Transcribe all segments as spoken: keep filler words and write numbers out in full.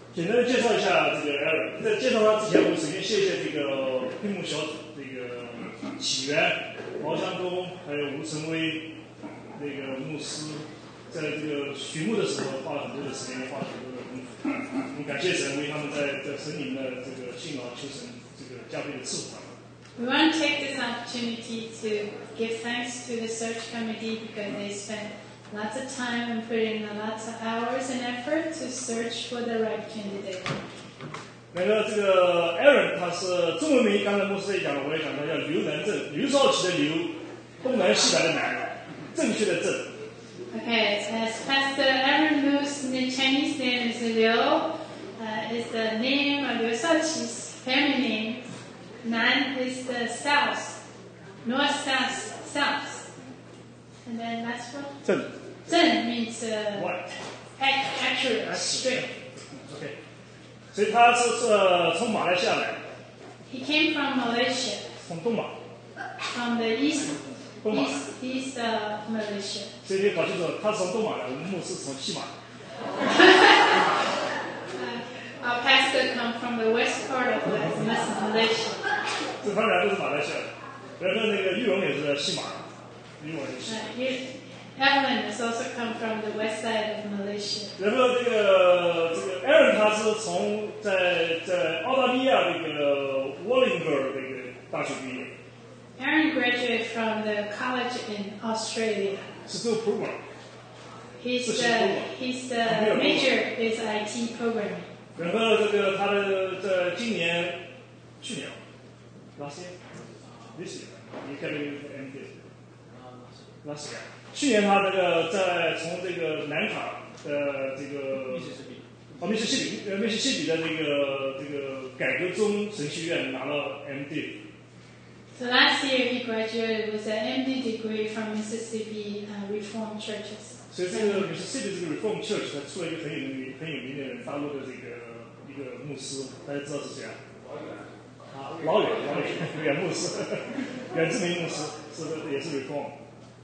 简单的介绍一下这个 Aaron。在介绍他之前，我们首先谢谢这个屏幕小组这个起源、毛香东还有吴成威那个牧师，在这个寻牧的时候花了很多的时间，花了很多的功夫。我们感谢神为他们在在神灵的这个信劳，求神这个加倍的赐福他们。 We want to take this opportunity to give thanks to the search committee because they spent lots of time and put in lots of hours and effort to search for the right candidate. 那个这个 Aaron 他是中文名，刚才牧师也讲了，我也讲到叫刘南正，刘少奇的刘，东南西北的南，正确的正。 Okay, as Pastor Aaron Lu's Chinese name is Liu, uh, is the name of Liu Shaoqi's family name. Nan is the south, north, south, south. And then that's what? 正。 正 means uh, What? accurate, straight. Okay. 所以他是呃从马来西亚来。 He came from Malaysia. 从东马。 From the east, 东马。 east, east of Malaysia. 所以你搞清楚，他是从东马来，我们牧师从西马。 Our pastor come from the west part of Malaysia. 这他们俩都是马来西亚的，然后那个玉龙也是西马，玉龙也是。 Evelyn has also come from the west side of Malaysia. 然后这个这个 Aaron 他是从在在澳大利亚这个 Wollongong 这个大学毕业。 Aaron graduated from the college in Australia. 是做 program. He's the he's the major is I T programming. 然后这个他的在今年去年 last year this year he graduated M D last year 去年他这个在从这个南卡的这个哦密西西比呃密西西比的这个这个改革宗神学院拿了 M D。 So last year he graduated with an M D degree from Mississippi uh, Reformed Churches. 所以这个 Mississippi 这个 Reformed Church 它出了一个很有名很有名的人，大陆的这个一个牧师，大家知道是谁啊？啊，老远老远远牧师，远志明牧师是也是 Reform。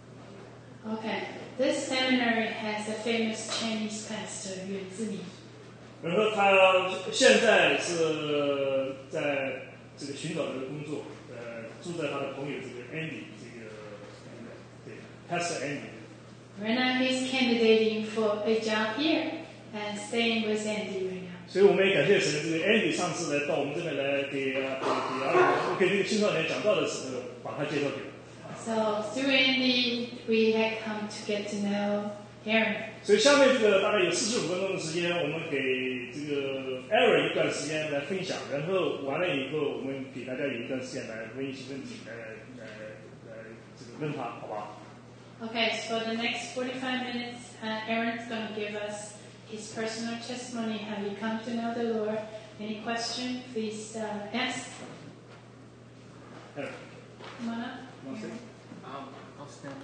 Okay, this seminary has a famous Chinese pastor, Yuan Ziming. 然后他现在是在这个寻找这个工作，呃，住在他的朋友这个 Andy 这个对 Pastor Andy。 Right now he's candidating for a job here and staying with Andy right now. 所以我们也感谢神，这个 Andy 上次来到我们这边来给啊给给啊给这个青少年讲道的时候，把他介绍给我。 So through Andy, we had come to get to know Aaron. 所以下面这个大概有四十五分钟的时间，我们给这个 Aaron 一段时间来分享，然后完了以后，我们给大家有一段时间来问一些问题，来来来这个问他，好吧？ Okay, so for the next forty-five minutes, uh, Aaron's going to give us his personal testimony, how he come to know the Lord. Any question, please uh, ask. Aaron. Come on up. Um, I'll stand.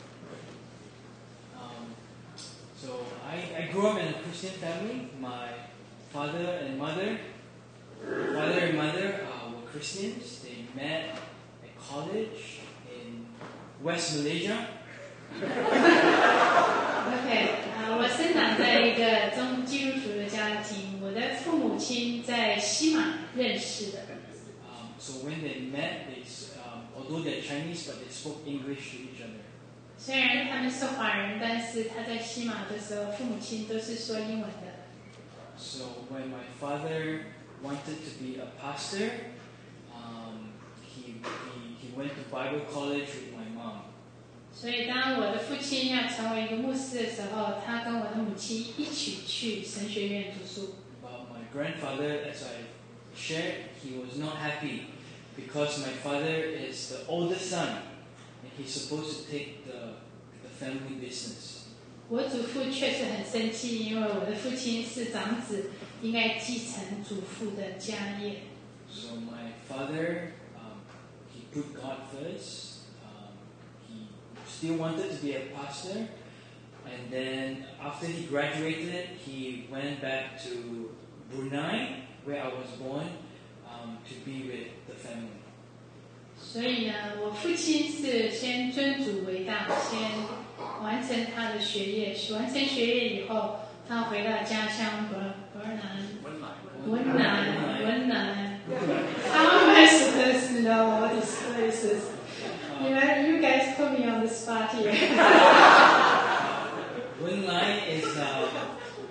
Um, so I, I grew up in a Christian family. My father and mother, my father and mother uh, were Christians. They met at college in West Malaysia. OK， 啊，我生长在一个中基督徒的家庭，我的父母亲在西马认识的。 Um, so when they met, they, um, although they're Chinese, but they spoke English to each other. 虽然他们是华人，但是他在西马的时候，父母亲都是说英文的。 So when my father wanted to be a pastor, um, he, he he went to Bible college with my mom. 所以当我的父亲要成为一个牧师的时候，他跟我的母亲一起去神学院读书。 But my grandfather, as I shared, he was not happy because my father is the oldest son and he's supposed to take the the family business. 我祖父确实很生气，因为我的父亲是长子，应该继承祖父的家业。 So my father, um, he put God first. Still wanted to be a pastor, and then after he graduated, he went back to Brunei, where I was born, um, to be with the family. 所以呢，我父亲是先尊主为大，先完成他的学业，完成学业以后，他回到家乡伯伯尔南。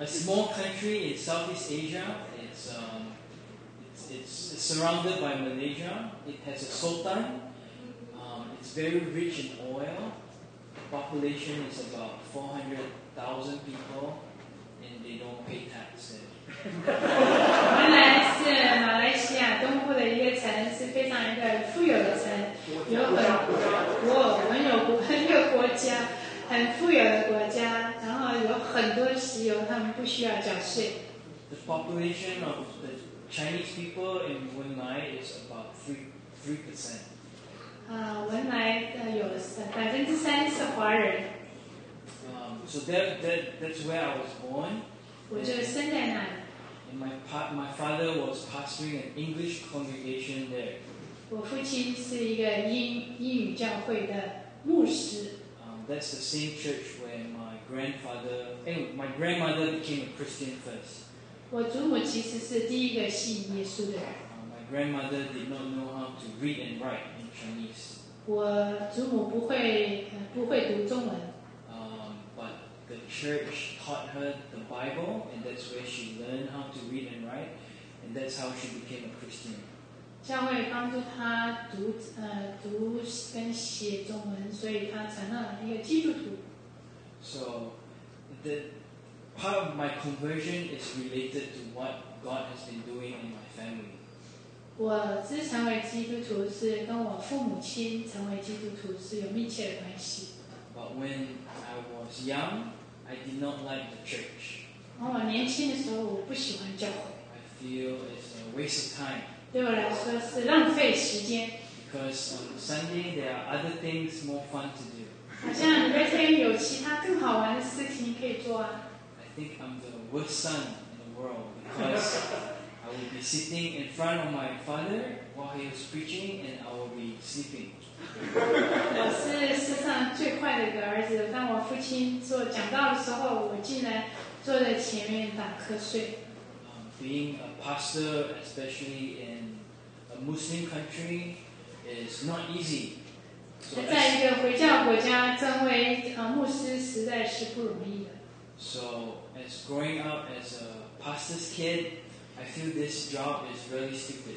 a small country in Southeast Asia. It's, um, it's, it's, it's surrounded by Malaysia. It has a sultan. Um, it's very rich in oil. The population is about four hundred thousand people, and they don't pay tax. 原来是马来西亚东部的一个城，是非常一个富有的城，有很国很有国很有国家，很富有的国家，然后有很多石油，他们不需要缴税。 The population of the Chinese people in Wunlai is about three three percent. 啊，文莱的有百分之三是华人。 Um, so that, that that's where I was born. 我就生在那里。 And my pa- my father was pastoring an English congregation there. 我父亲是一个英英语教会的牧师。 Um, that's the same church where my grandfather, and my grandmother became a Christian first. 我祖母其实是第一个信耶稣的人。 Uh, my grandmother did not know how to read and write in Chinese. 我祖母不会呃不会读中文。 Um, but the church taught her the Bible, and that's where she learned how to read and write, and that's how she became a Christian. 教会帮助她读呃读跟写中文，所以她成了一个基督徒。 So, the part of my conversion is related to what God has been doing in my family. 我之成为基督徒是跟我父母亲成为基督徒是有密切的关系。 But when I was young, I did not like the church. 然后我年轻的时候，我不喜欢教会， I feel it's a waste of time 对我来说是浪费时间。 because on Sunday there are other things more fun to do. 好像礼拜天有其他更好玩的事情可以做啊。 I think I'm the worst son in the world because I will be sitting in front of my father while he was preaching and I will be sleeping. 我是世上最坏的一个儿子。当我父亲做讲道的时候，我竟然坐在前面打瞌睡。 Um, being a pastor, especially in a Muslim country, is not easy. So 在 as, 一个回教国家，成为呃牧师实在是不容易的。 so as growing up as a pastor's kid, I feel this job is really stupid.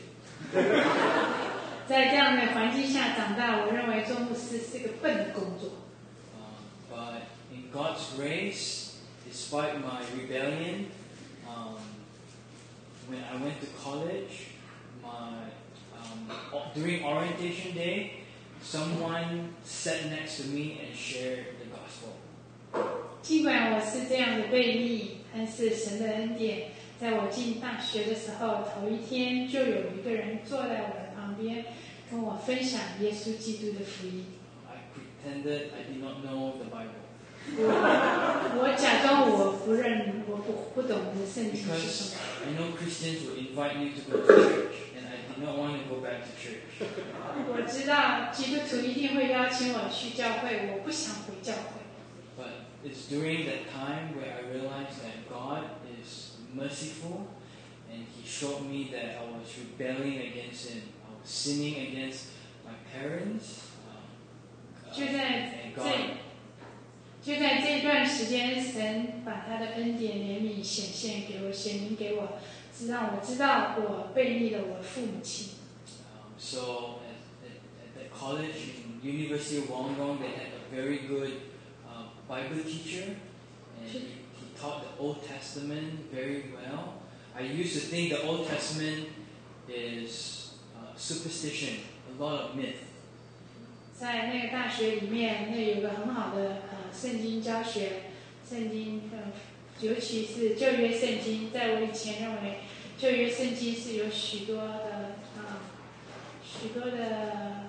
在这样的环境下长大，我认为做牧师是个笨的工作。 Um, but in God's grace, despite my rebellion, um, when I went to college, my um, o- during orientation day, someone sat next to me and shared the gospel. 尽管我是这样的悖逆，但是神的恩典，在我进大学的时候，头一天就有一个人坐在我的旁边，跟我分享耶稣基督的福音。 I pretended I did not know the Bible 我我假装我不认，我不不懂得圣经是什 because 么。 I know Christians will invite you to go to church, and I did not want to go back to church. 我知道基督徒一定会邀请我去教会，我不想回教会。 But it's during that time where I realized that God is merciful, and He showed me that I was rebelling against Him. I was sinning against my parents, um, uh, 就在 and 这 God. 就在这段时间，神把他的恩典、怜悯显现给我，显明给我，是让我知道我背逆了我父母亲。 Um, so at, at, at that college in University of Wollongong, they had a very good uh, Bible teacher, and he, he taught the Old Testament very well. I used to think the Old Testament is uh, superstition, a lot of myth. 在那个大学里面，那有个很好的呃圣经教学，圣经呃，尤其是旧约圣经，在我以前认为旧约圣经是有许多的啊、许多的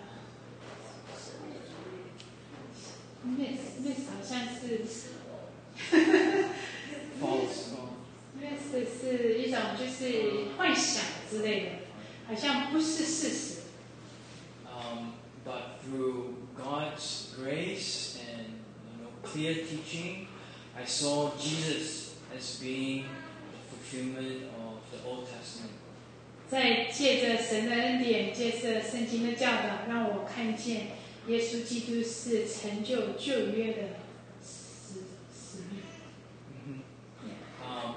miss miss 好像是 False. miss 是一种就是幻想之类的，好像不是事实。 Um, but through God's grace and you know, clear teaching, I saw Jesus as being the fulfillment of the Old Testament. 在借着神的恩典，借着圣经的教导，让我看见耶稣基督是成就旧约的使使命。 Um,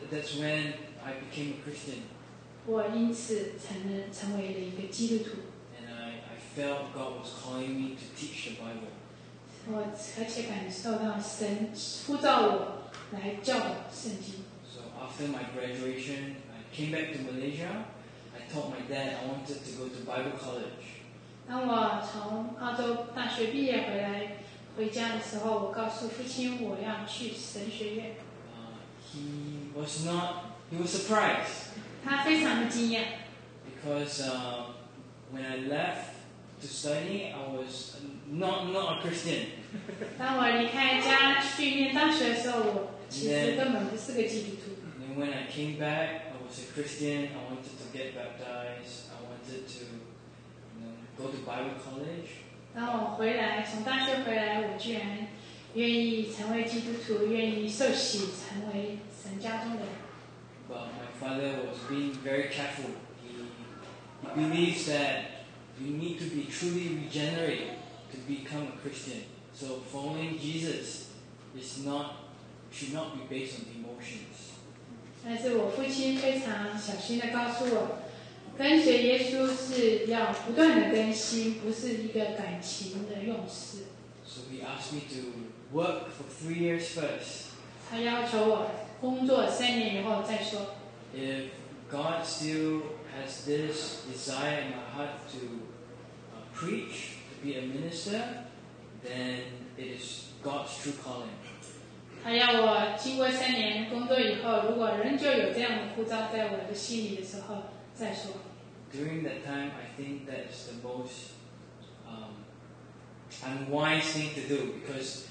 that's when I became a Christian. 我因此成了成为了一个基督徒。 And I, I felt God was calling me to teach the Bible. 我而且感受到神呼召我来教导圣经。 So after my graduation, I came back to Malaysia. I told my dad I wanted to go to Bible college. 当我从澳洲大学毕业回来回家的时候，我告诉父亲我要去神学院。 Uh, he was not. He was surprised. 他非常的惊讶。 Because uh, when I left to study, I was not not a Christian. 当我离开家去念大学的时候，我其实根本不是个基督徒。 And when I came back, I was a Christian. I wanted to get baptized. I wanted to, you know, go to Bible college. 当我回来，从大学回来，我居然愿意成为基督徒，愿意受洗，成为神家中的人。 But my father was being very careful. He, he believes that you need to be truly regenerated to become a Christian. So following Jesus is not should not be based on emotions. 但是我父亲非常小心地告诉我，跟随耶稣是要不断的更新，不是一个感情的用事。 So he asked me to work for three years first. 他要求我工作三年以后再说。 If God still has this desire in my heart to uh, preach, to be a minister, then it is God's true calling. 他要我经过三年工作以后，如果仍旧有这样的呼召在我的心里的时候再说。 During that time, I think that's the most um, unwise thing to do because,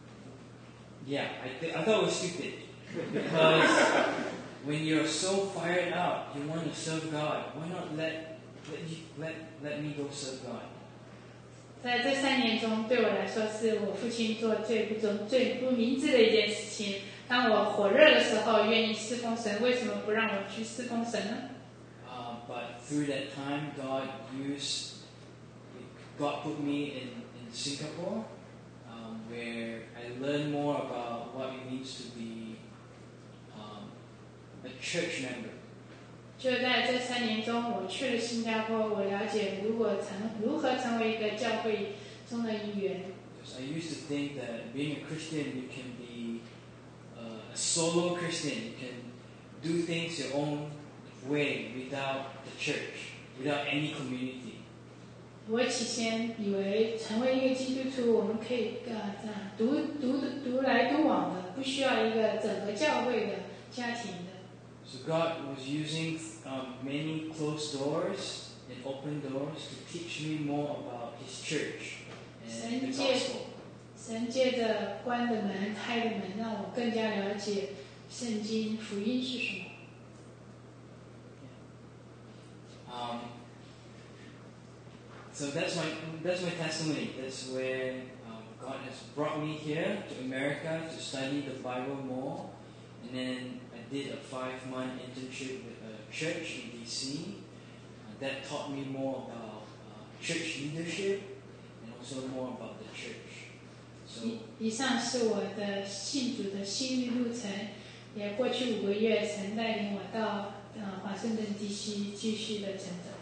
yeah, I, th- I thought it was stupid. Because when you're so fired up, you want to serve God. Why not let let you, let let me go serve God? 在这三年中，对我来说是我父亲做最不中、最不明智的一件事情。当我火热的时候，愿意侍奉神，为什么不让我去侍奉神呢？ Uh, but through that time, God used God put me in in Singapore, um, where I learned more about what it means to be um, a church member. 就在这三年中，我去了新加坡，我了解如果成如何成为一个教会中的一员。 Because I used to think that being a Christian, you can be uh, a solo Christian. You can do things your own way without the church, without any community. 我起先以为成为一个基督徒，我们可以呃这样独独独来独往的，不需要一个整个教会的家庭的。 So God was using um, many closed doors and open doors to teach me more about His church and the gospel. 神借着关的门、开的门，让我更加了解圣经福音是什么。 Um, so that's my that's my testimony. That's where um, God has brought me here to America to study the Bible more, and then I did a five-month internship with a church in D C. Uh, that taught me more about uh, church leadership and also more about the church. So 以上是我的信主的心路路程，也过去五个月，神带领我到呃华盛顿 D C 继续的成长。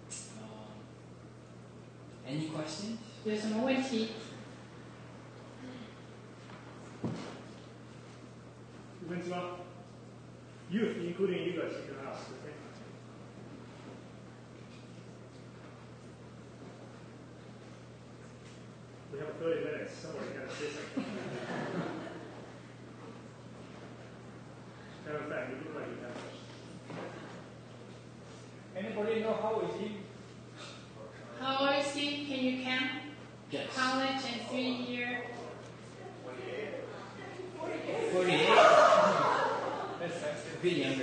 uh, any questions? 有什么问题？ 有问题吗 ？Youth, including you guys, you can ask. Okay. We have thirty minutes. Somebody got to say something. Matter of fact, you look like you have questions. Anybody know how is he? How old is he? Can you count? Yes. College and three year. forty-eight. That's that's A bit younger.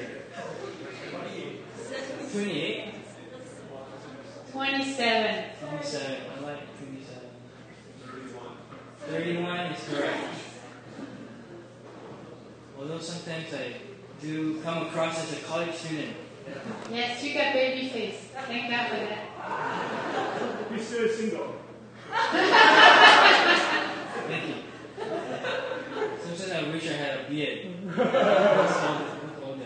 twenty-eight. Twenty-seven. twenty-seven. I like twenty-seven. thirty-one is correct. Although sometimes I do come across as a college student. Yes, you got baby face. Thank God for that. He's still single. Thank you. Sometimes I wish I had a beard. Look older.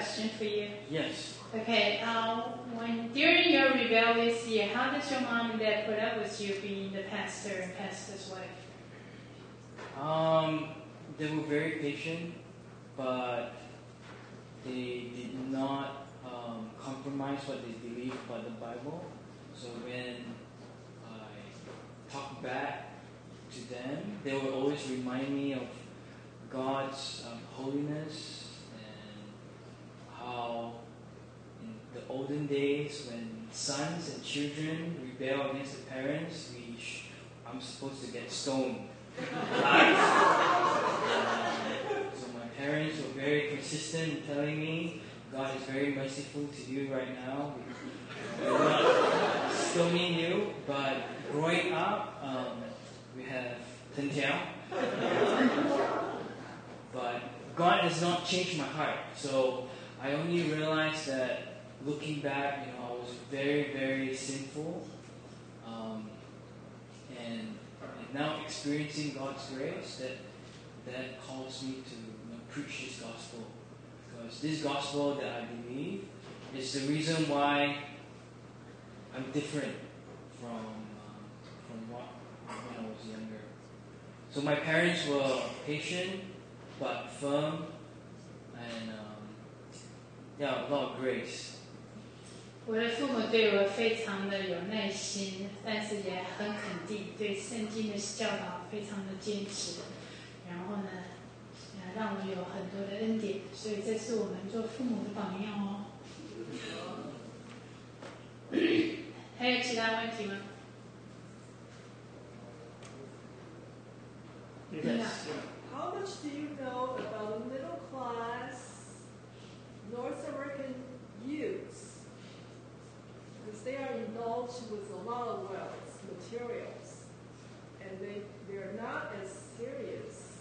question for you. Yes. Okay, uh, when during your rebellious year, how did your mom and dad put up with you being the pastor and pastor's wife? Um, they were very patient, but they did not um, compromise what they believe about the Bible. So when I talk back to them, they will always remind me of God's um, holiness and how in the olden days when sons and children rebel against the parents, we sh- I'm supposed to get stoned. um, so my parents were very consistent in telling me God is very merciful to you right now. We, we're not stoning you, but growing up, um, we have Ten Tiao. But God has not changed my heart. So I only realized that looking back, you know, I was very, very sinful. Um, and, and now experiencing God's grace, that that calls me to you know, preach this gospel. Because this gospel that I believe is the reason why I'm different from, um, from what when I was younger. So my parents were patient but firm, and um, yeah, a lot of grace. 我的父母对我非常的有耐心，但是也很肯定，对圣经的教导非常的坚持。然后呢，呃，让我有很多的恩典，所以这是我们做父母的榜样哦。还有其他问题吗？ Yes. How much do you know about middle class North American youths? Because they are indulged with a lot of wealth, materials, and they, they're not as serious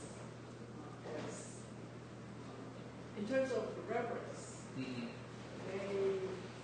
as, in terms of reverence. Mm-hmm. They,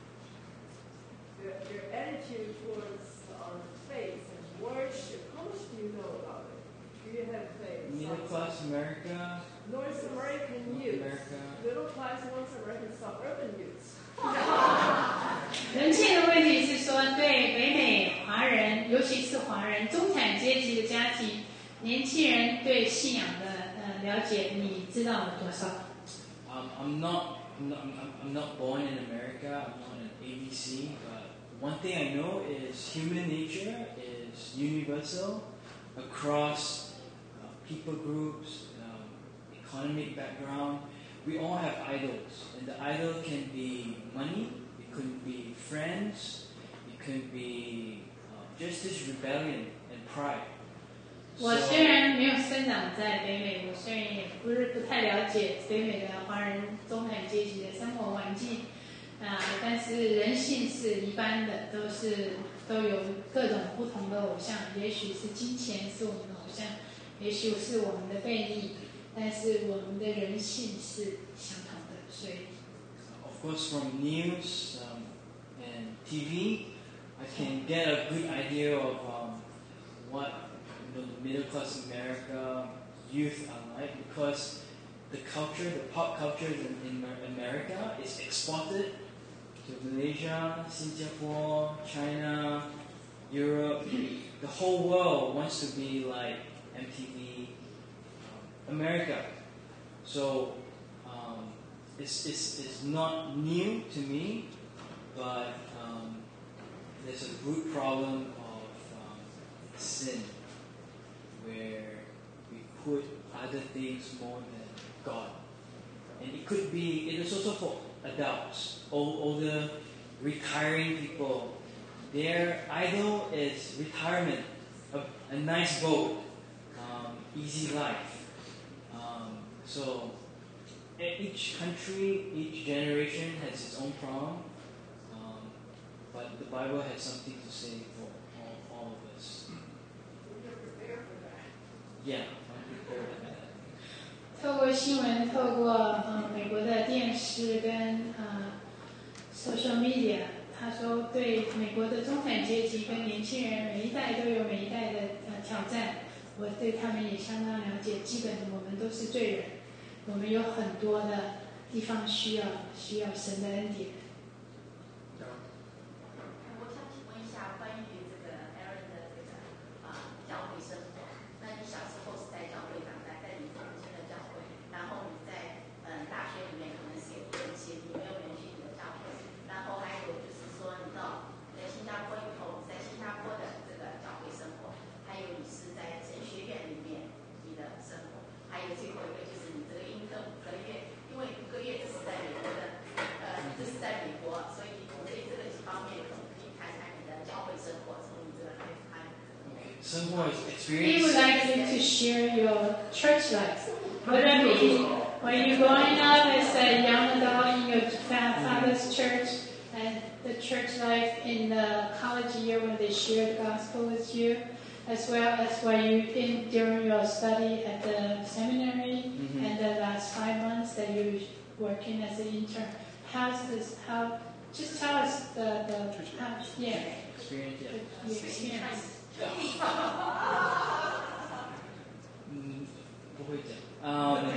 their, their attitude towards uh, faith and worship, how much do you know about it? Do you have faith? Middle class America. North American North youth. America. Middle class North American suburban youth. 人气的问题是说，对北美华人，尤其是华人中产阶级的家庭，年轻人对信仰的呃了解，你知道了多少？ Um, I'm not, I'm not, I'm, I'm not born in America. I'm not an A B C. But one thing I know is human nature is universal across uh, people groups, um, economic background. We all have idols, and the idol can be money. It could be friends. It could be uh, just this rebellion and pride. 我虽然没有生长在北美，我虽然也不是不太了解北美的华人中产阶级的生活环境，啊、呃，但是人性是一般的，都是都有各种不同的偶像，也许是金钱是我们的偶像，也许是我们的背力，但是我们的人性是相同的，所以。 Of course, from news um, and T V, I can get a good idea of um, what you know, the middle class America youth are like, because the culture, the pop culture in, in America is exported to Malaysia, Singapore, China, Europe. The whole world wants to be like M T V, um, America. So. Um, It's, it's, it's not new to me, but um, there's a root problem of um, sin, where we put other things more than God. And it could be, it is also for adults, old, older, retiring people. Their idol is retirement, a, a nice boat, um, easy life. Um, so, each country, each generation has its own problem, um, but the Bible has something to say for all, all of us. Yeah, I'm prepared for that. 透过新闻，透过呃美国的电视跟呃 social media， 他说对美国的中产阶级跟年轻人每一代都有每一代的呃挑战，我对他们也相当了解。基本我们都是罪人。 我们有很多的地方需要需要神的恩典。 我想请问一下，关于这个 Aaron 的这个啊、教会生活，那你小时候是在教会长大，在你父母亲的教会，然后你在嗯大学里面可能是有联系，你没有联系你的教会，然后还有就是说你到在新加坡以后，在新加坡的这个教会生活，还有你是在神学院里面你的生活，还有最后一个就是你这个英特五个月，因为五个月这是在美国的，呃，这是在美国，所以我对这个几方面可能可以谈谈你的教会生活，从你这个来谈。 生活 He would experience. like you to share your church life. Whether it be when you're growing up as a young adult in your fa- father's church, and the church life in the college year when they share the gospel with you, as well as what you did during your study at the seminary Mhm. and the last five months that you're working as an intern. How's this? How? Just tell us the the how, yeah Experience, the, yeah. the experience. 嗯，不会讲。Um,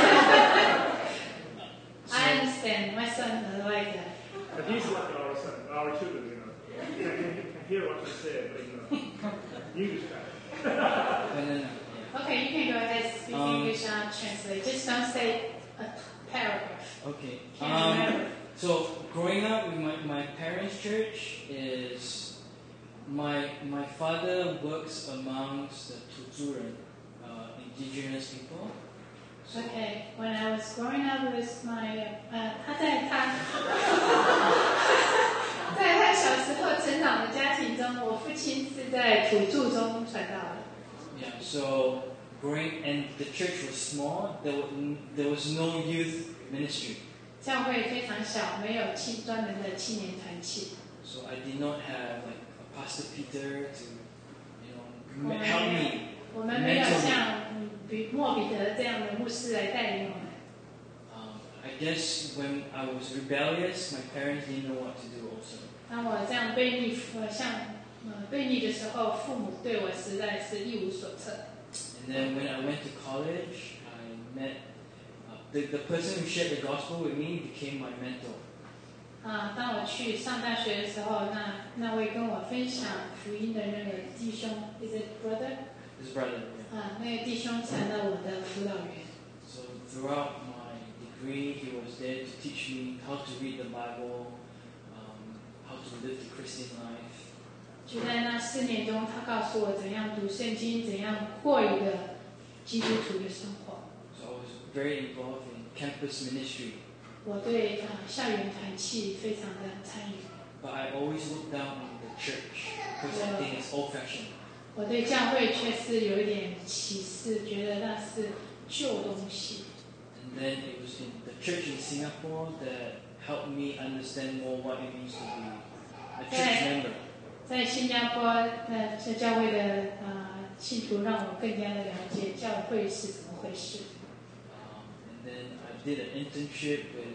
I understand. My son is like that. But he's like our son, our children, you know. You can, you can hear what he said, but you know, English guy. no, no, no. Yeah. Okay, you can go ahead speak Um, English and I'll translate. Just don't say a paragraph. Okay. Can't Um, remember. so growing up with my, my parents' church is my my father works amongst the Tuzuran, uh, indigenous people. So, Okay, when I was growing up with my, uh, 他在他在他小时候成长的家庭中，我父亲是在土著中传道的。 yeah. So growing and the church was small. There was, there was no youth ministry. 教会非常小，没有青专门的青年团契。 So I did not have like a Pastor Peter to, you know, Oh, help yeah. me. 我们没有像嗯比莫彼得这样的牧师来带领我们。 Um, I guess when I was rebellious, my parents didn't know what to do also. 当我这样悖逆，呃，像呃悖逆的时候，父母对我实在是一无所策。 And then when I went to college, I met uh, the, the person who shared the gospel with me became my mentor. 啊，当我去上大学的时候，那那位跟我分享福音的那个弟兄 ，is it brother？ His brother. Yeah. 啊，那个弟兄成了我的辅导员。 So throughout my degree, he was there to teach me how to read the Bible, um, how to live the Christian life. 就在那四年中，他告诉我怎样读圣经，怎样过一个基督徒的生活。 So I was very involved in campus ministry. 我对啊校园团契非常的参与。 But I always look down on the church because I think it's old-fashioned. 我对教会却是有一点歧视，觉得那是旧东西。 And then it was in the church in Singapore that helped me understand more what it means to be a church member. 在新加坡，呃，这教会的呃信徒让我更加的了解教会是怎么回事。 Um, and then I did an internship with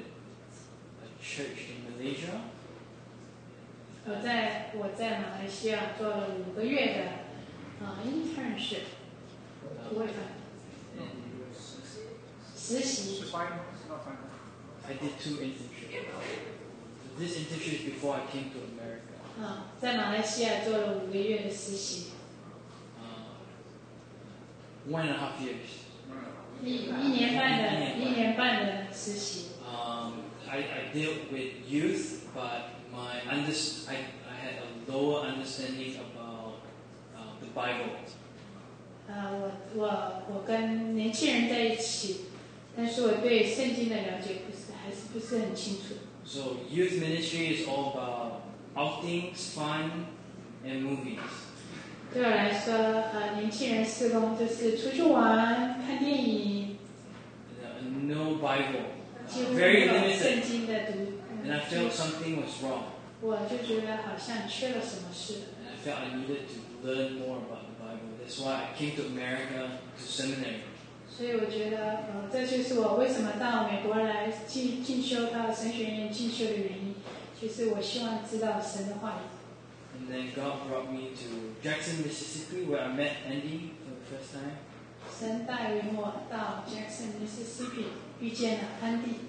a church in Malaysia. 我在我在马来西亚做了五个月的啊、呃、internship， 不会翻译 And 实习。 Final, not final. I did two internships. So this internship is before I came to America. 啊、在马来西亚做了五个月的实习， Uh, one and a half years. 一一年半的一年半的实习。 Um, I, I dealt with youth, but my under, I, I had a lower understanding about uh, the Bible. 啊、我我我跟年轻人在一起，但是我对圣经的了解不是还是不是很清楚。 So youth ministry is all about outings, fun, and movies. 对我来说，呃，年轻人施工就是出去玩、看电影， Uh, no Bible. 几 Uh, 乎没 very 有 limited. 圣经的读。 And I felt something was wrong. 我就觉得好像缺了什么似的。 And I felt I needed to learn more about the Bible. That's why I came to America to seminary. 所以我觉得，呃，这就是我为什么到美国来进进修，到神学院进修的原因，就是我希望知道神的话语。 And then God brought me to Jackson, Mississippi, where I met Andy for the first time. 神带领我到 Jackson, Mississippi，遇见了安迪。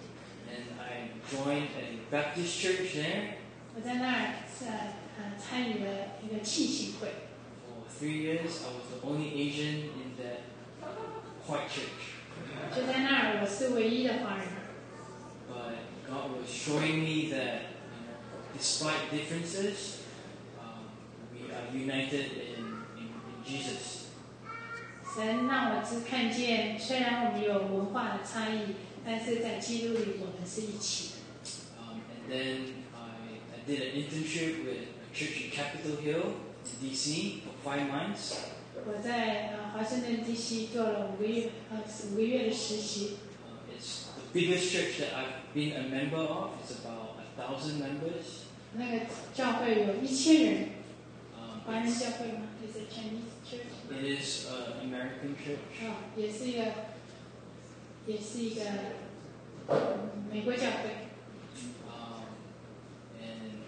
and I joined a Baptist church there. 我在那儿呃呃参与了一个浸信会。 For three years, I was the only Asian in that white church. 就在那儿，我是唯一的华人。 But God was showing me that, you know, despite differences, um, we are united in, in, in Jesus. 神让我只看见，虽然我们有文化的差异，但是在基督里我们是一起的。 Um, and then I, I did an internship with a church in Capitol Hill, in D C, for five months. 我在呃华盛顿 D C 做了五个月呃五个月的实习。 Uh, it's the biggest church that I've been a member of. It's about a thousand members. 那个教会有一千人， Um, 华人 it's- 教会吗？也是 Chinese church。 it is an American church. 啊，也是一个，也是一个嗯美国教会。 Um, and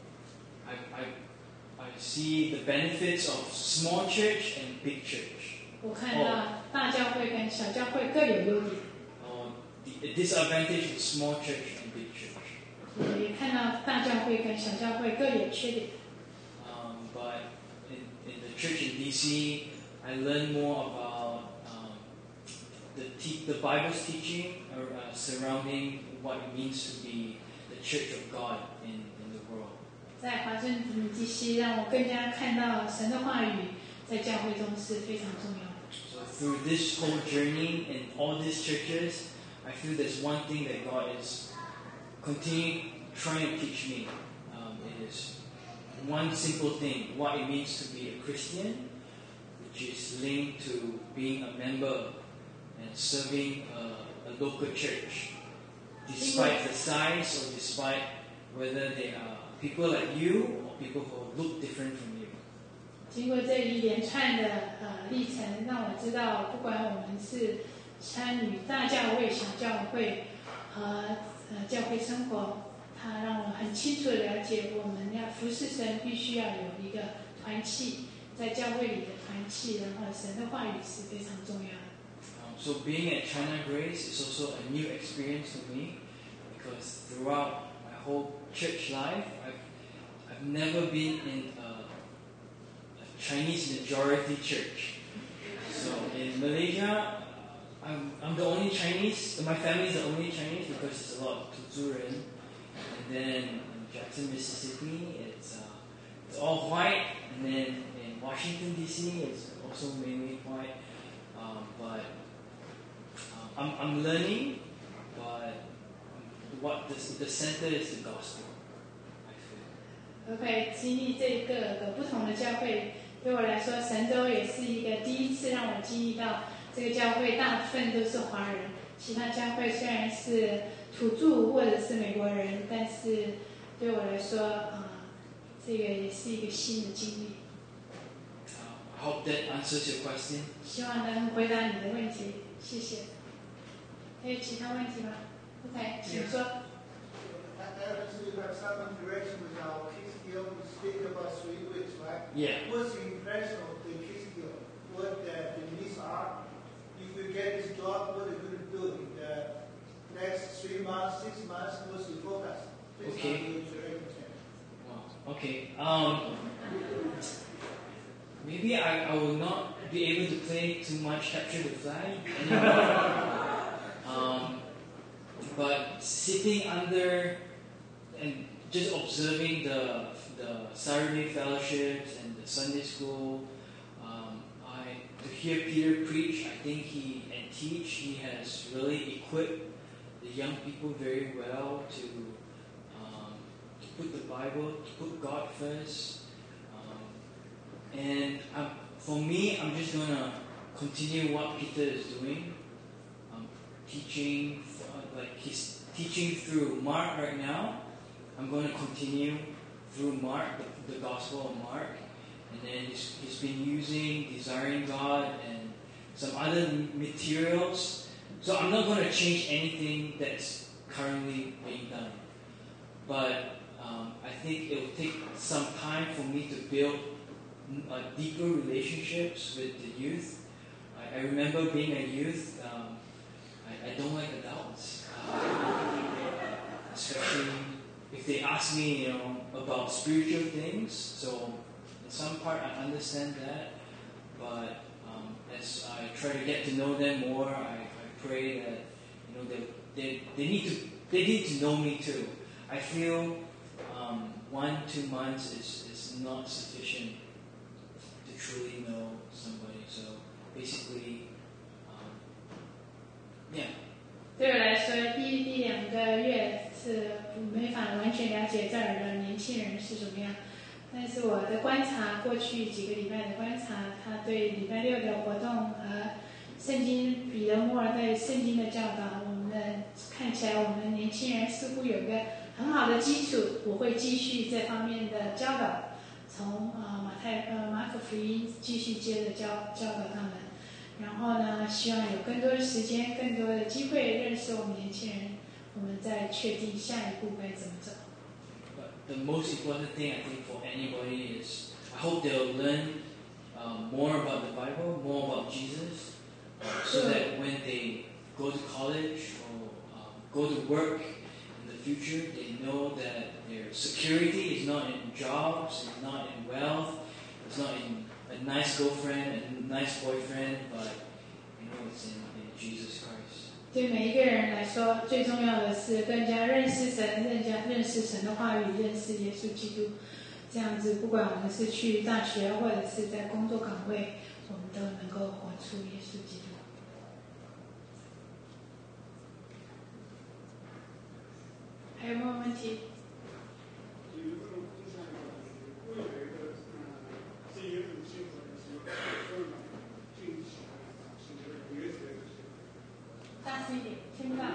I, I, I see the benefits of small church and big church. 我看到大教会跟小教会各有优点， Or the disadvantage of small church and big church. 也看到大教会跟小教会各有缺点。 Um, but in, in the church in D C, I learned more about um, the, te- the Bible's teaching or, uh, surrounding what it means to be the church of God in, in the world. 在华盛顿 D C 让我更加看到神的话语在教会中是非常重要的。 So through this whole journey in all these churches, I feel there's one thing that God is continuing trying to teach me. Um, it is one simple thing, what it means to be a Christian, which is linked to being a member and serving a, a local church, despite the size or despite whether they are people like you or people who look different from you. 经过这一连串的呃历程，让我知道，不管我们是参与大教会、小教会和呃教会生活，它让我很清楚的了解，我们要服侍神，必须要有一个团契，在教会里的团契，然后神的话语是非常重要的。 Um, so being at China Grace is also a new experience for me because throughout my whole church life, I've, I've never been in a, a Chinese majority church. So in Malaysia, I'm, I'm the only Chinese, my family is the only Chinese because there's a lot of Tuzuran. And then in Jackson, Mississippi, it's, uh, it's all white. And then in Washington, D C, it's also mainly white. Um, but um, I'm, I'm learning, but what the, the center is the gospel, I feel. OK，经历这个个不同的教会，对我来说，神州也是一个第一次让我经历到这个教会大部分都是华人，其他教会虽然是土著或者是美国人，但是对我来说，啊、这个也是一个新的经历。 Uh, I hope that answers your question. 希望能回答你的问题，谢谢。还有其他问题吗 ？OK， 请说。 Evidence you have some interaction with our kids here. We speak about three weeks, right? Yeah. What's the impression of the kids here? What the, the needs are? If you get this job, what are you going to do in the next three months, six months? What's your focus? Please Okay. answer your interaction. Wow. Okay. Um, maybe I, I will not be able to play too much capture the flag anymore. um, but sitting under and just observing the the Saturday fellowships and the Sunday school, um, I to hear Peter preach, I think he and teach, he has really equipped the young people very well to um, to put the Bible, to put God first. Um, and um, for me, I'm just gonna continue what Peter is doing, um, teaching, uh, like he's teaching through Mark right now. I'm going to continue through Mark, the, the Gospel of Mark, and then he's, he's been using Desiring God and some other materials. So I'm not going to change anything that's currently being done. But um, I think it will take some time for me to build uh, deeper relationships with the youth. I, I remember being a youth, um, I, I don't like adults. Uh, they ask me, you know, about spiritual things, so in some part I understand that, but um, as I try to get to know them more, I, I pray that, you know, they, they they need to they need to know me too. I feel um, one two months is, is not sufficient to truly know somebody. So basically, um, yeah. 对我来说，第一一两个月是没法完全了解这儿的年轻人是什么样。但是我的观察，过去几个礼拜的观察，他对礼拜六的活动和圣经彼得莫尔对圣经的教导，我们的看起来我们年轻人似乎有个很好的基础。我会继续这方面的教导，从呃马太呃马可福音继续接着教教导他们。然后呢，希望有更多的时间、更多的机会认识我们年轻人，我们再确定下一步该怎么走。 But the most important thing I think for anybody is I hope they'll learn um, more about the Bible, more about Jesus, uh, so that when they go to college or um, go to work in the future, they know that their security is not in jobs, it's not in wealth, it's not in a nice girlfriend, a nice boyfriend, but you know it's in, in Jesus Christ. 对每一个人来说，最重要的是更加认识神，更加认识神的话语，认识耶稣基督。这样子，不管我们是去大学或者是在工作岗位，我们都能够活出耶稣基督。还有没有问题？大声一点，听不到。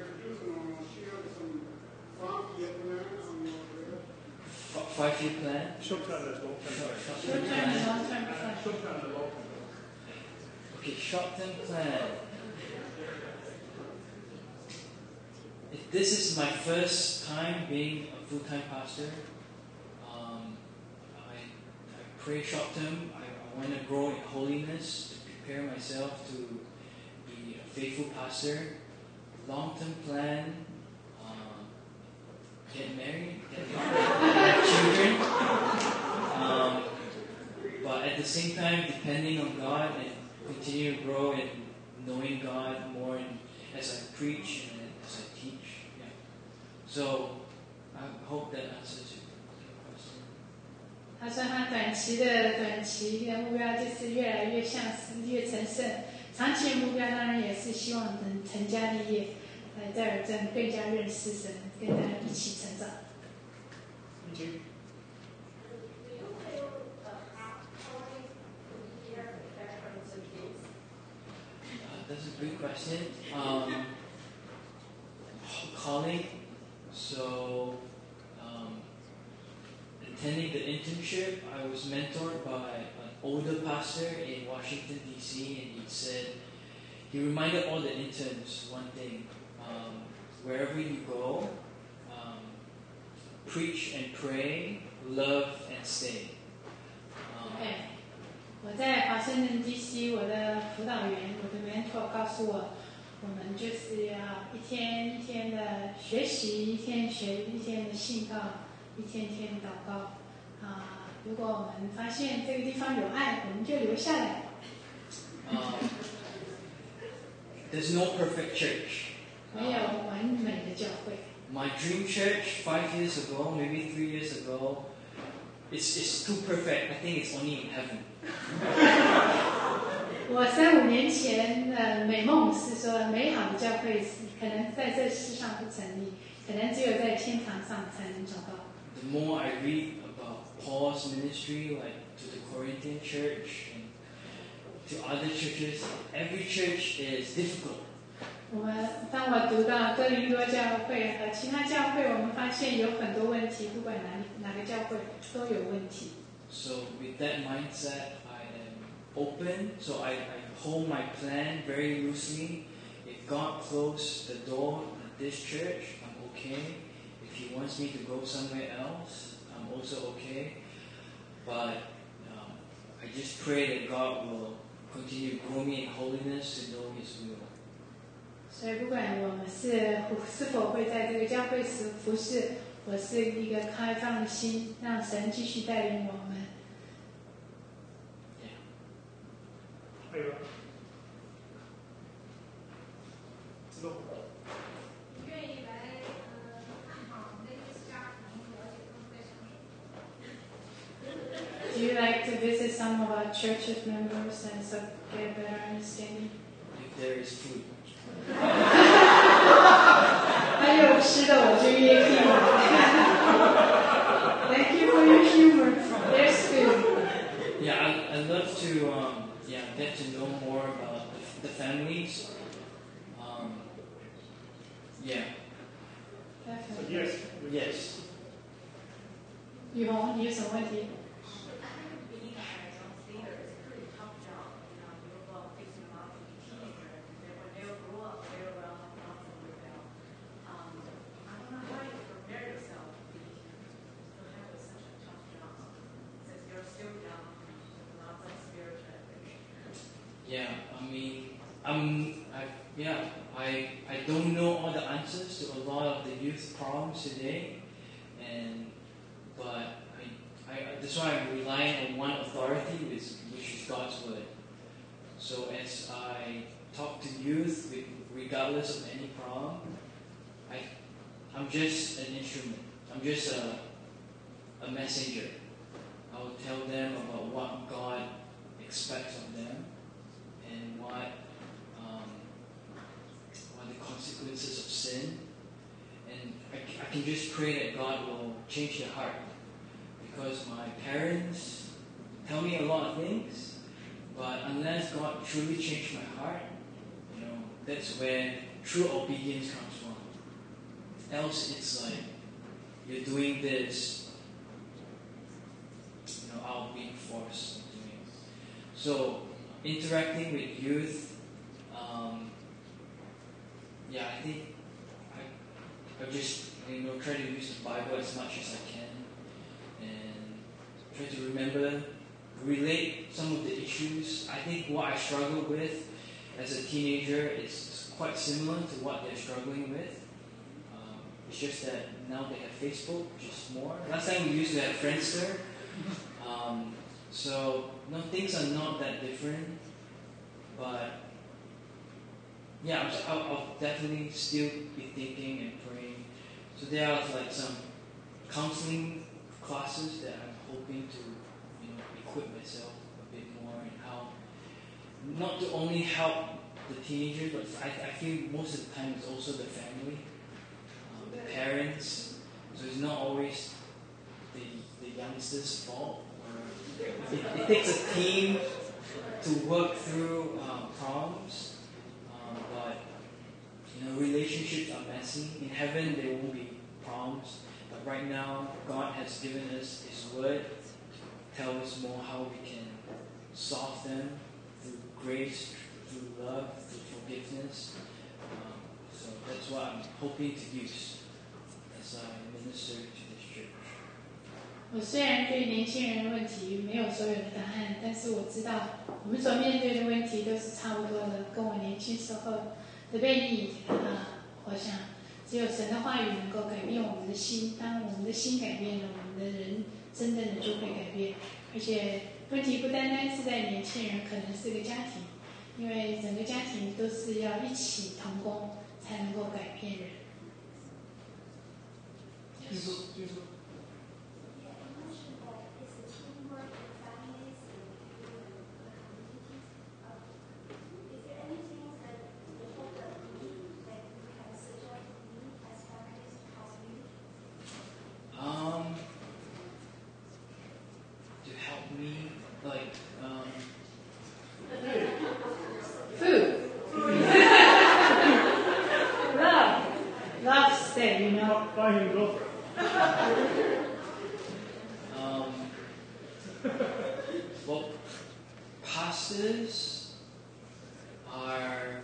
Five-year plan. Short-term and long-term. Short term and long term plan. Short-term and long-term. Okay, short-term plan. If this is my first time being a full-time pastor, um, I, I pray short-term. I, I want to grow in holiness, to prepare myself to be a faithful pastor. Long-term plan, um, get married, get married, have children. Um, but at the same time, depending on God and continue to grow in knowing God more and as I preach and as I teach. Yeah. So I hope that answers your question. 他说他短期的短期的目标就是越来越像是越成圣，长期的目标当然也是希望能成家立业，来在尔镇更加认识神，跟大家一起成长。 一起。 That's a good question. Um, calling, so um, attending the internship, I was mentored by an older pastor in Washington, D C, and he said, he reminded all the interns one thing, um, wherever you go, um, preach and pray, love and stay. Um, okay. 我在华盛顿 D C， 我的辅导员，我的 mentor 告诉我，我们就是要一天一天的学习，一天学一天的信告，一天天祷告。啊，如果我们发现这个地方有爱，我们就留下来。 Um, there's no perfect church. 没有完美的教会。 My dream church five years ago, maybe three years ago, it's it's too perfect. I think it's only in heaven. 我三五年前的美梦是说，美好的教会可能在这世上不成立，可能只有在天堂上才能找到。 The more I read about Paul's ministry, like to the Corinthian church and to other churches, every church is difficult. 我们当我读到哥林多教会和其他教会，我们发现有很多问题，不管哪里哪个教会都有问题。 So with that mindset, I am open. So I, I hold my plan very loosely. If God closed the door at this church, I'm okay. If He wants me to go somewhere else, I'm also okay. But um, I just pray that God will continue to grow me in holiness to know His will. 所以不管我们是是否会在这个教会时服侍， 我是一个开放的心，让神继续带领我们。 还有吗？知道吗？ 愿意来呃探访你的一个家庭，了解他们在想什么。 Do you like to visit some of our church's members and so get a better understanding? If there is food. 还有吃的我就约定了。Thank you for your humor. There's food. Yeah, I I love to um yeah get to know more about the, the families. Um, yeah. So yes. Yes. 雨虹，你有什么问题？ Being a young leader is a pretty tough job. You know, you're uh, fixing them up to be teenagers. They, when they grow up, they're well, not so well. Um, I don't know how you prepare yourself to have such a tough job since you're still young, not so spiritual. Yeah, I mean, I'm, I, yeah, I, I don't know all the answers to a lot of the youth problems today, and but I, I that's why I'm relying on one authority, which, which is God's word. So as I talk to youth, with, regardless of any problem, I, I'm just an instrument. I'm just a, a messenger. I will tell them about what God expects of them. And what, um, what the consequences of sin, and I, I can just pray that God will change their heart, because my parents tell me a lot of things, but unless God truly changed my heart, you know, that's where true obedience comes from. Else it's like you're doing this, you know, out being forced into doing it. So interacting with youth, um, yeah, I think I, I just, you know, try to use the Bible as much as I can, and try to remember, relate some of the issues. I think what I struggled with as a teenager is quite similar to what they're struggling with. Um, it's just that now they have Facebook, which is more. Last time we used to have Friendster. Um, So, no, things are not that different, but yeah, I'll, I'll definitely still be thinking and praying. So there are like some counseling classes that I'm hoping to, you know, equip myself a bit more in how, not to only help the teenagers, but I, I feel most of the time it's also the family, um, the parents. So it's not always the the youngster's fault. It, it takes a team to work through um, problems, um, but you know, relationships are messy. In heaven, there won't be problems, but right now, God has given us His Word to tell us more how we can solve them through grace, through love, through forgiveness. Um, so that's what I'm hoping to use as I minister to this church. 我虽然对年轻人的问题没有所有的答案，但是我知道我们所面对的问题都是差不多的，跟我年轻时候的背景。啊，我想只有神的话语能够改变我们的心。当我们的心改变了，我们的人真正的就会改变。而且问题不单单是在年轻人，可能是个家庭，因为整个家庭都是要一起同工才能够改变人。 继续说，继续说。 Um, to help me, like, um, Food. Love. Love stay, you know. Buy him girlfriend. um, well, pastors are,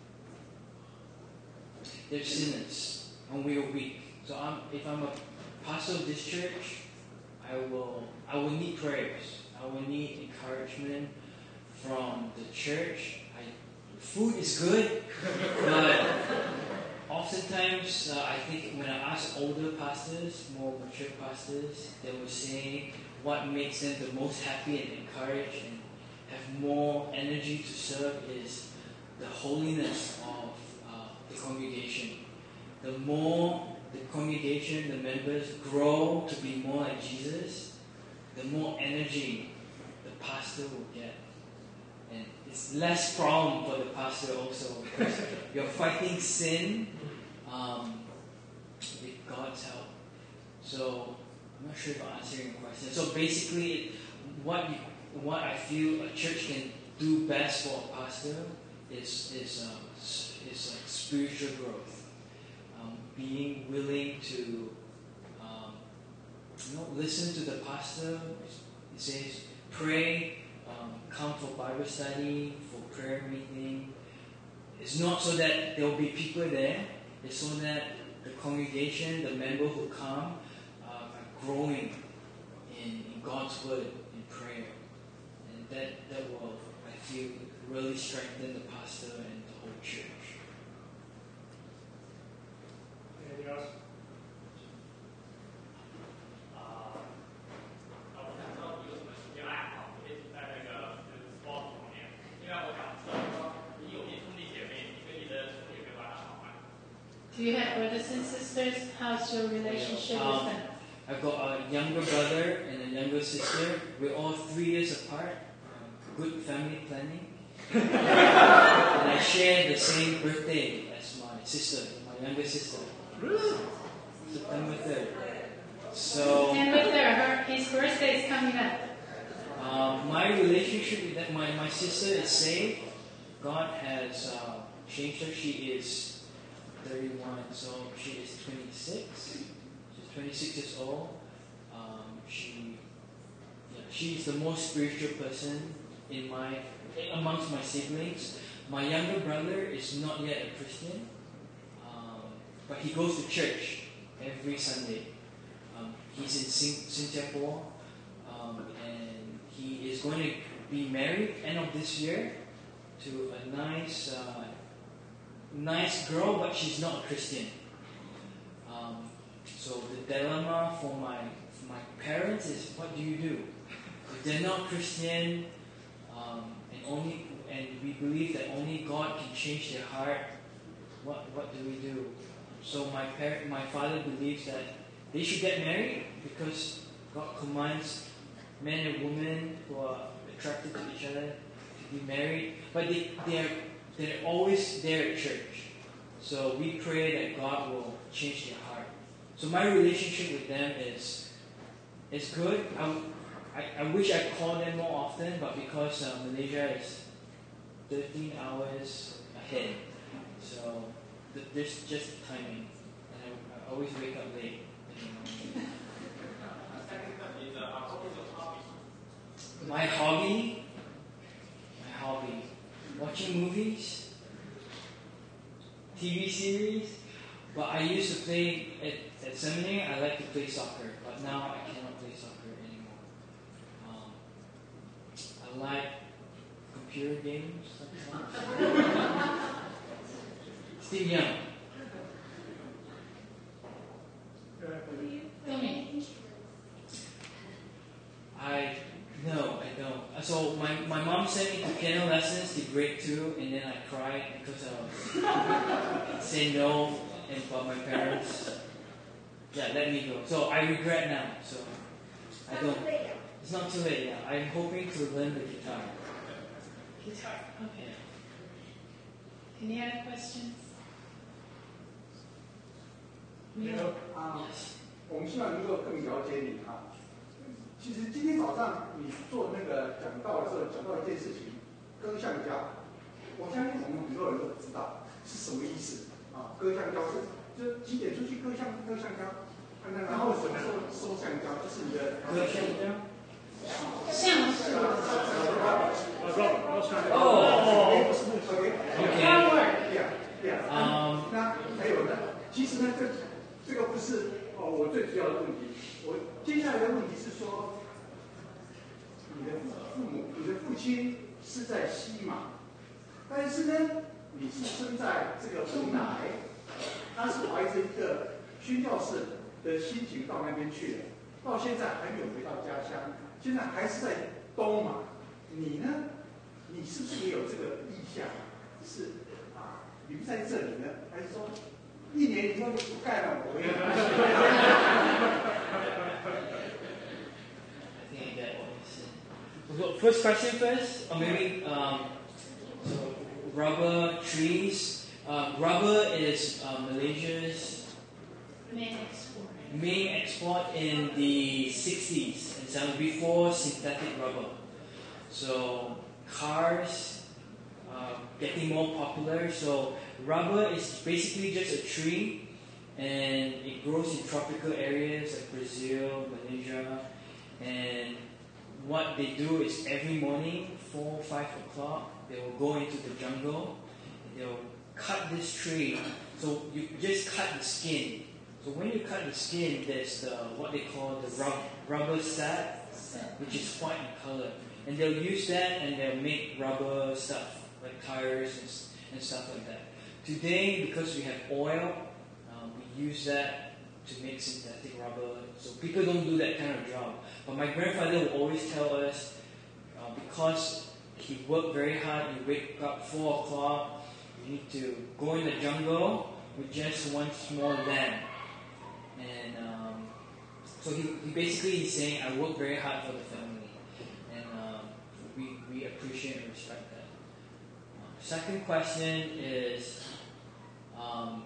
they're sinners, and we are weak. So I'm, if I'm a pastor of this church, I will, I will need prayers. I will need encouragement from the church. I, food is good, but oftentimes sometimes uh, I think when I ask older pastors, more mature pastors, they will say what makes them the most happy and encouraged and have more energy to serve is the holiness of uh, the congregation. The more the congregation, the members grow to be more like Jesus, the more energy the pastor will get. And it's less problem for the pastor also because you're fighting sin um, with God's help. So I'm not sure if I'm answering your question. So basically, what you, what I feel a church can do best for a pastor is is um, is like spiritual growth, um, being willing to um, you know listen to the pastor. It says pray, um, come for Bible study, for prayer meeting. It's not so that there will be people there. It's so that the congregation, the members who come, uh, are growing in, in God's word, in prayer. And that, that will, I feel, really strengthen the pastor and the whole church. Anything else? Do you have brothers and sisters? How's your relationship Um, with them? I've got a younger brother and a younger sister. We're all three years apart. Um, good family planning. And I share the same birthday as my sister, my younger sister. September third. So September third, her, his birthday is coming up. um, my relationship with that, my, my sister is saved. God has uh, changed her. She is thirty-one, so she is twenty-six. She's twenty-six years old. Um, she, yeah, she's the most spiritual person in my amongst my siblings. My younger brother is not yet a Christian, um, but he goes to church every Sunday. Um, he's in Sing- Singapore, um, and he is going to be married end of this year to a nice. Uh, Nice girl, but she's not a Christian. Um, so the dilemma for my for my parents is, what do you do? If they're not Christian, um, and only and we believe that only God can change their heart, what what do we do? So my parent, my father believes that they should get married because God commands men and women who are attracted to each other to be married, but they they are. They're always there at church. So we pray that God will change their heart. So my relationship with them is is good. I, I, I wish I call them more often, but because uh, Malaysia is thirteen hours ahead, so th- there's just timing. And I, I always wake up late in the morning. My hobby, my hobby. Watching movies, T V series, but I used to play at, at seminary. I like to play soccer, but now I cannot play soccer anymore. Um, I like computer games. Still young. I no, I don't. So my, my mom sent me to piano lessons to grade two, and then I cried because I was saying no, and but my parents, yeah, let me go. So I regret now. So I don't. It's not too late. Yeah, I'm hoping to learn the guitar. Guitar. Okay. Any other questions? No. 啊， Yes. 我们希望能够更了解你啊。其实今天早上你做那个讲道的时候，讲到一件事情，歌相交。我相信我们很多人都知道是什么意思啊。歌相交是就几点出去歌相歌相交，然后什么时候收相交，这是你的歌相交。 像是。 哦。 OK。Yeah, yeah. 嗯。 那还有呢？其实呢，这这个不是哦我最主要的问题。我接下来的问题是说，你的父父母，你的父亲是在西马，但是呢，你是生在这个湖南， 他是怀着一个宣教士的心情到那边去的，到现在还没有回到家乡，现在还是在东马。你呢？你是不是也有这个意向？是啊，留在这里呢，还是说一年以后就不干了？我也 I think I get what you're saying. So first question first, or maybe um, so rubber trees. Uh, rubber is uh, Malaysia's main export. main export in the sixties and seventies before synthetic rubber. So cars uh, getting more popular. So rubber is basically just a tree, and it grows in tropical areas like Brazil, Malaysia. And what they do is every morning, four, five o'clock, they will go into the jungle and they'll cut this tree. So you just cut the skin. So when you cut the skin, there's the what they call the rub, rubber sap, which is white in color. And they'll use that and they'll make rubber stuff, like tires and, and stuff like that. Today, because we have oil, um, we use that to make synthetic rubber. So people don't do that kind of job. But my grandfather would always tell us, uh, because he worked very hard, you wake up four o'clock, you need to go in the jungle with just one small lamb. And um, so he, he basically is saying, I work very hard for the family. And um, we, we appreciate and respect that. Uh, second question is, um,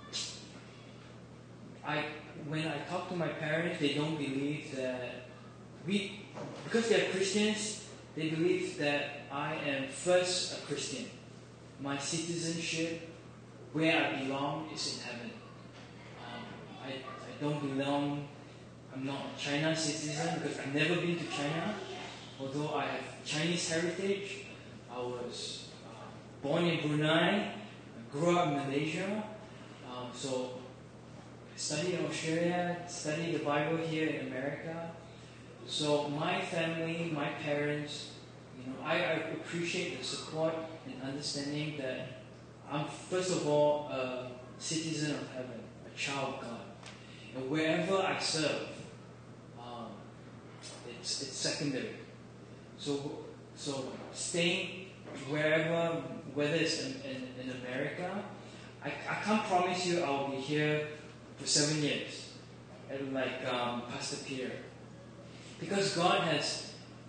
I when I talk to my parents, they don't believe that we, because they're Christians, they believe that I am first a Christian. My citizenship, where I belong, is in heaven. Um, I, I don't belong, I'm not a China citizen because I've never been to China. Although I have Chinese heritage, I was uh, born in Brunei, I grew up in Malaysia, um, so I studied in Australia, studied the Bible here in America. So my family, my parents, you know, I, I appreciate the support and understanding that I'm first of all a citizen of heaven, a child of God. And wherever I serve, um, it's, it's secondary. So, so staying wherever, whether it's in, in, in America, I, I can't promise you I'll be here for seven years, like um, Pastor Peter. Because God has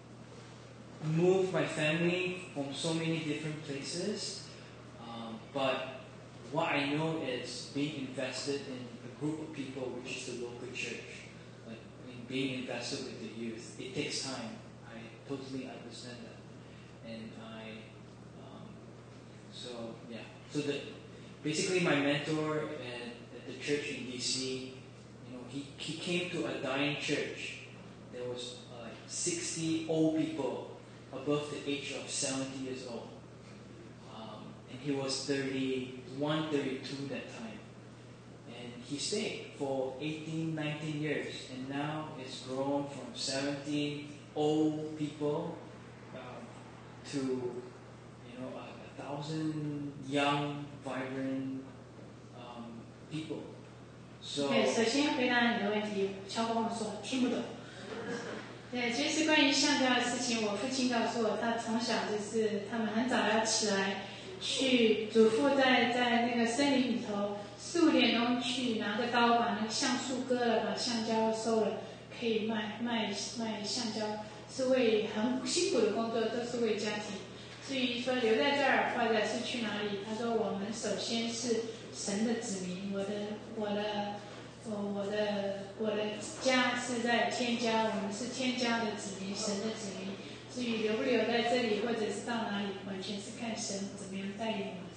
moved my family from so many different places, um, but what I know is being invested in a group of people, which is the local church, like in being invested with the youth. It takes time. I totally understand that, and I, um, so yeah. So the basically my mentor at, at the church in D C, you know, he he came to a dying church. There was uh, like sixty old people above the age of seventy years old. Um, and he was thirty-one, thirty-two that time. And he stayed for eighteen, nineteen years. And now it's grown from seventy old people um, to, you know, a, a thousand young, vibrant um, people. So, okay, 首先回答你的问题，乔跟我说听不懂。对，其实关于橡胶的事情，我父亲告诉我，他从小就是他们很早要起来，去祖父在在那个森林里头，四五点钟去拿个刀把那个橡树割了，把橡胶收了，可以卖卖卖橡胶，是为很辛苦的工作，都是为家庭。至于说留在这儿或者是去哪里，他说我们首先是神的子民，我的我的。我我的我的家是在天家，我们是天家的子民，神的子民。至于留不留在这里，或者是到哪里，完全是看神怎么样带领我们。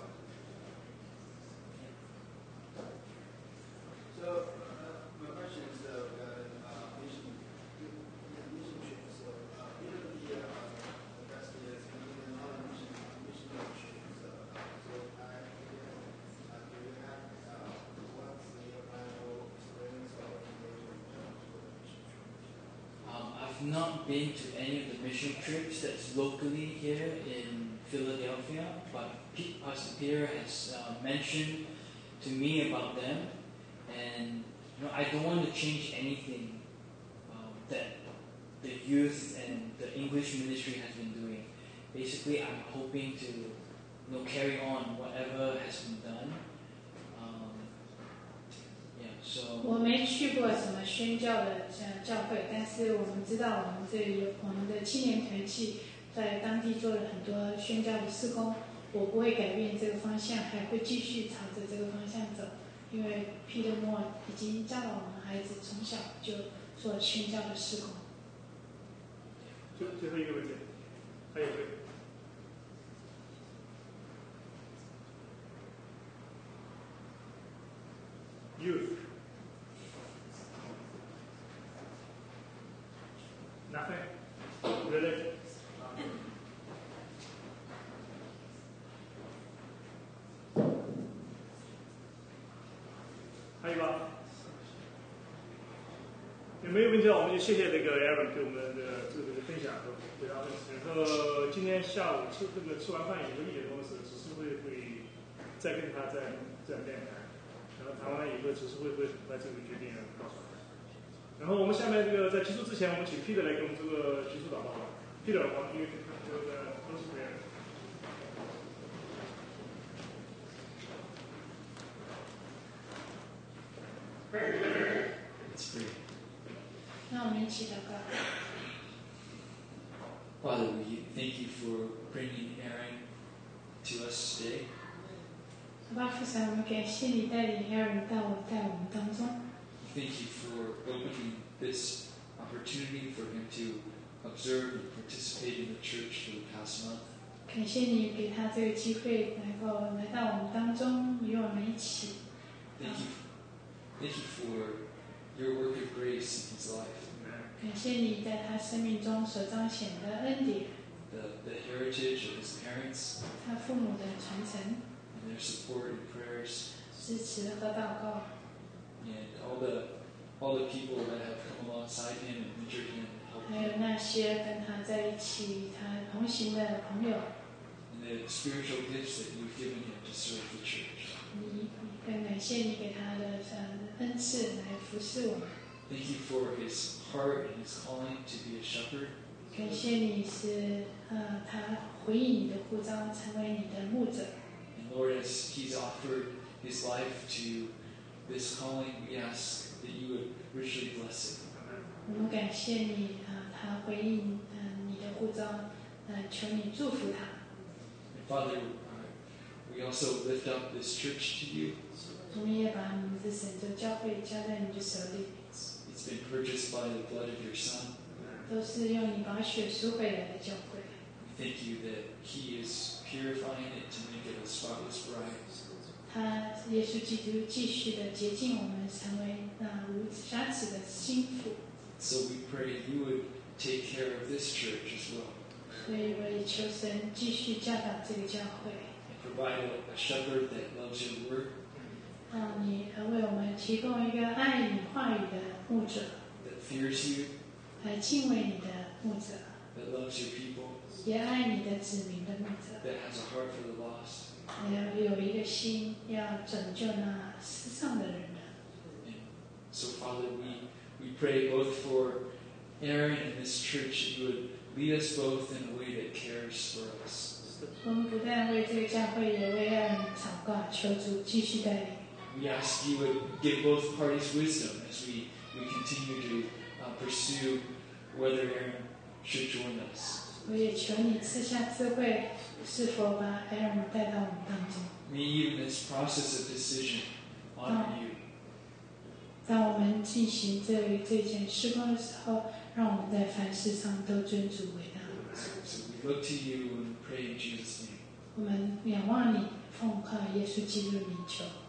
So, uh, my question is uh, uh, mission, mission trip. So, uh, you know, the uh, past years, we did another mission, mission trip. So, uh, so I, uh, do you have uh, what's your final experience of the mission trip? Um, I've not been to any of the mission trips that's locally here in Philadelphia, but Pastor Peter has uh, mentioned to me about them, and you know, I don't want to change anything um, that the youth and the English ministry has been doing. Basically, I'm hoping to you know, carry on whatever has been done. Um, yeah, so 我没去过什么宣教的呃教会，但是我们知道我们这里有我们的青年团契在当地做了很多宣教的事工。我不会改变这个方向，还会继续朝着这个方向走，因为 Peter Moore 已经教导我们孩子从小就做宣教的事工。 最最后一个问题，还有没有？ Youth. Nothing? Really? 还有吗？有没有问题？我们就谢谢这个 Aaron 给我们的这个分享和回答问题。然后今天下午吃这个吃完饭以后一点钟时，执事会会再跟他再再面谈。 然后谈完以后，执事会会很快这个决定告诉他。然后我们下面这个在结束之前，我们请 Peter 来给我们这个结束祷告吧。Peter， 我们因为这个都是这样。 那我们一起祷告。 Father, we thank you for bringing Aaron to us today. 阿爸父神，我们感谢你带领 Aaron 到我在我们当中。 Thank you for opening this opportunity for him to observe and participate in the church for the past month. 感谢你给他这个机会，能够来到我们当中，与我们一起。 Thank you, thank you for your work of grace in his life. 感谢你在他生命中所彰显的恩典。 The, the heritage of his parents. 他父母的传承。 And their support and prayers. 支持和祷告。 And all the all the people that have come alongside him and mentored him and helped him. 还有那些跟他在一起、他同行的朋友。 And the spiritual gifts that you've given him to serve the church. 你更感谢你给他的呃恩赐来服侍我们。 Thank you for his heart and his calling to be a shepherd. 感谢你是呃他回应你的呼召，成为你的牧者。 And Lord, as he's offered his life to this calling, we ask that you would richly bless it. 我们感谢你啊、呃，他回应呃你的呼召，呃，求你祝福他。 And Father, uh, we also lift up this church to you. 我们也把你的神州教会交在你的手里。 It's been purchased by the blood of your Son. 都是用你宝血赎回来的教会。 We thank you that He is purifying it to make it a spotless bride. 他耶稣基督继续的洁净我们，成为那无瑕疵的新妇。 So we pray you would take care of this church as well. 所以我也求神继续教导这个教会。 And provide a, a shepherd that loves your word. 让你为我们提供一个爱你话语的牧者， That fears you. 来敬畏你的牧者， That loves your people. 也爱你的子民的牧者， That has a heart for the lost. 还要有一个心要拯救那世上的人的。 And so, Father, we, we pray both for Aaron and this church that you would lead us both in a way that cares for us. 我们不但为这个教会，也为爱你祷告，求主继续带领。 We ask you would give both parties wisdom as we, we continue to uh, pursue whether Aaron should join us. 我也求你赐下智慧，是否把 Aaron 带到我们当中。 May even this process of decision honor you. 当我们进行这这件事工的时候，让我们在凡事上都尊主为大。 So we look to you and pray in Jesus' name. 我们仰望你，奉靠耶稣基督的名求。